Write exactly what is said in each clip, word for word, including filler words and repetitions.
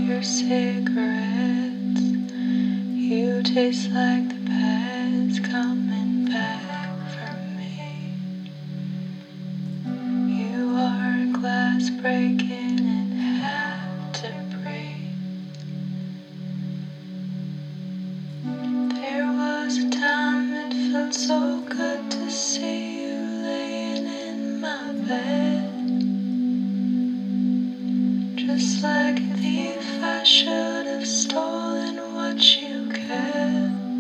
your cigarettes. You taste like the past coming back from me. You are a glass breaking and have to breathe. There was a time it felt so good to see you laying in my bed. Just like a thief, I should have stolen what you kept.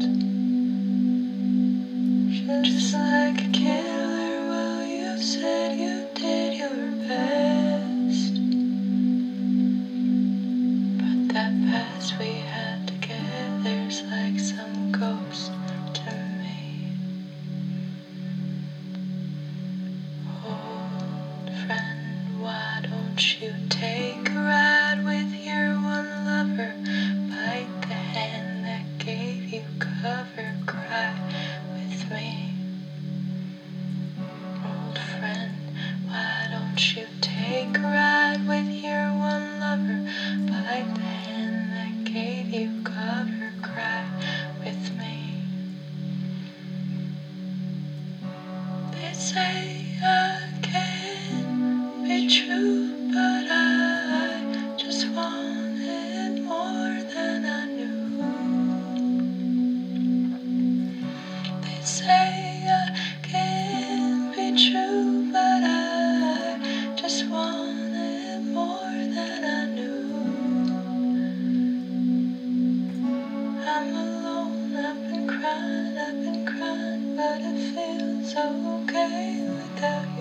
Just like a killer, well, you said you did your best. But that past we had together's like some ghost to me. Old friend, why don't you take a ride with your one lover? Bite the hand that gave you cover, cry with me. Old friend, why don't you take a ride with your one lover? Bite the hand that gave you cover, cry with me. They say I can't be true, but I just wanted more than I knew. They say I can't be true, but I just wanted more than I knew. I'm alone, I've been crying, I've been crying, but it feels okay without you.